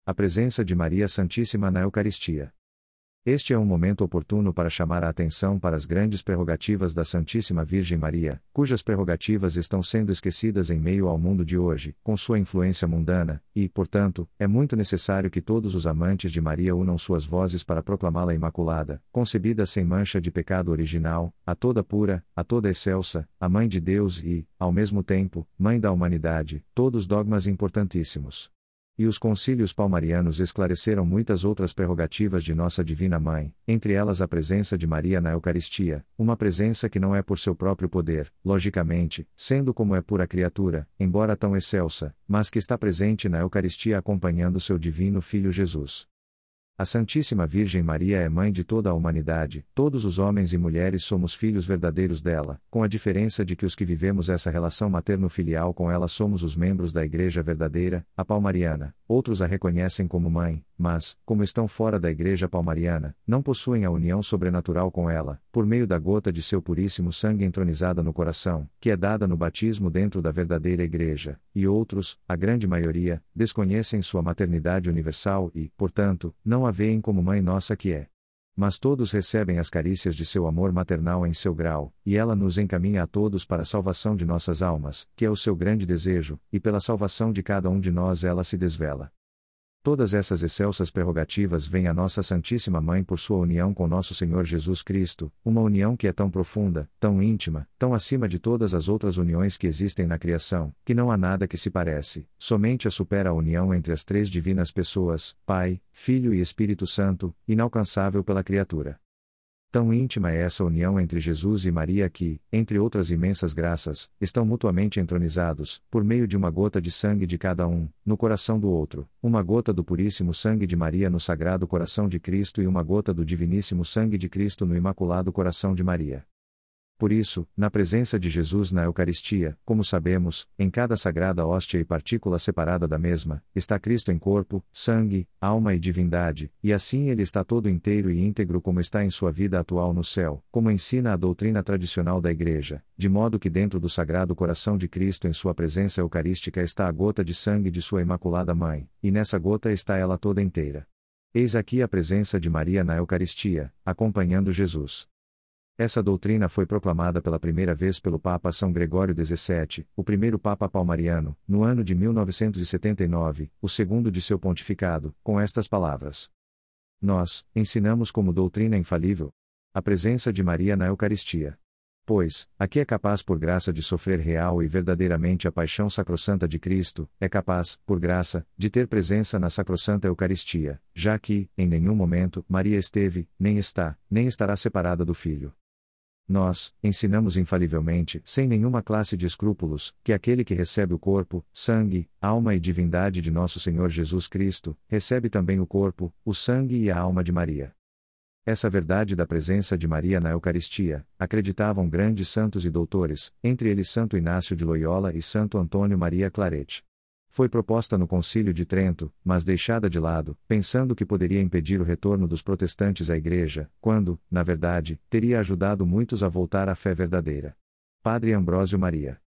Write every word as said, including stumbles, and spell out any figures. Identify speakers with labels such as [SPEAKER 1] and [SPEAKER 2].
[SPEAKER 1] a presença de Maria Santíssima na Eucaristia. Este é um momento oportuno para chamar a atenção para as grandes prerrogativas da Santíssima Virgem Maria, cujas prerrogativas estão sendo esquecidas em meio ao mundo de hoje, com sua influência mundana, e, portanto, é muito necessário que todos os amantes de Maria unam suas vozes para proclamá-la imaculada, concebida sem mancha de pecado original, a toda pura, a toda excelsa, a Mãe de Deus e, ao mesmo tempo, Mãe da humanidade, todos dogmas importantíssimos. E os concílios palmarianos esclareceram muitas outras prerrogativas de Nossa Divina Mãe, entre elas a presença de Maria na Eucaristia, uma presença que não é por seu próprio poder, logicamente, sendo como é pura criatura, embora tão excelsa, mas que está presente na Eucaristia acompanhando seu divino Filho Jesus. A Santíssima Virgem Maria é mãe de toda a humanidade, todos os homens e mulheres somos filhos verdadeiros dela, com a diferença de que os que vivemos essa relação materno-filial com ela somos os membros da Igreja verdadeira, a palmariana, outros a reconhecem como mãe, mas, como estão fora da Igreja palmariana, não possuem a união sobrenatural com ela, por meio da gota de seu puríssimo sangue entronizada no coração, que é dada no batismo dentro da verdadeira Igreja, e outros, a grande maioria, desconhecem sua maternidade universal e, portanto, não a veem como mãe nossa que é. Mas todos recebem as carícias de seu amor maternal em seu grau, e ela nos encaminha a todos para a salvação de nossas almas, que é o seu grande desejo, e pela salvação de cada um de nós ela se desvela. Todas essas excelsas prerrogativas vêm à nossa Santíssima Mãe por sua união com nosso Senhor Jesus Cristo, uma união que é tão profunda, tão íntima, tão acima de todas as outras uniões que existem na criação, que não há nada que se parece, somente a supera a união entre as três divinas pessoas, Pai, Filho e Espírito Santo, inalcançável pela criatura. Tão íntima é essa união entre Jesus e Maria que, entre outras imensas graças, estão mutuamente entronizados, por meio de uma gota de sangue de cada um, no coração do outro, uma gota do puríssimo sangue de Maria no Sagrado Coração de Cristo e uma gota do diviníssimo sangue de Cristo no Imaculado Coração de Maria. Por isso, na presença de Jesus na Eucaristia, como sabemos, em cada sagrada hóstia e partícula separada da mesma, está Cristo em corpo, sangue, alma e divindade, e assim ele está todo inteiro e íntegro como está em sua vida atual no céu, como ensina a doutrina tradicional da Igreja, de modo que dentro do Sagrado Coração de Cristo em sua presença eucarística está a gota de sangue de sua Imaculada Mãe, e nessa gota está ela toda inteira. Eis aqui a presença de Maria na Eucaristia, acompanhando Jesus. Essa doutrina foi proclamada pela primeira vez pelo Papa São Gregório dezessete, o primeiro Papa palmariano, no ano de mil novecentos e setenta e nove, o segundo de seu pontificado, com estas palavras. Nós, ensinamos como doutrina infalível a presença de Maria na Eucaristia. Pois, a que é capaz por graça de sofrer real e verdadeiramente a paixão sacrossanta de Cristo, é capaz, por graça, de ter presença na sacrossanta Eucaristia, já que, em nenhum momento, Maria esteve, nem está, nem estará separada do Filho. Nós, ensinamos infalivelmente, sem nenhuma classe de escrúpulos, que aquele que recebe o corpo, sangue, alma e divindade de nosso Senhor Jesus Cristo, recebe também o corpo, o sangue e a alma de Maria. Essa verdade da presença de Maria na Eucaristia, acreditavam grandes santos e doutores, entre eles Santo Inácio de Loyola e Santo Antônio Maria Claret. Foi proposta no Concílio de Trento, mas deixada de lado, pensando que poderia impedir o retorno dos protestantes à Igreja, quando, na verdade, teria ajudado muitos a voltar à fé verdadeira. Padre Ambrósio Maria.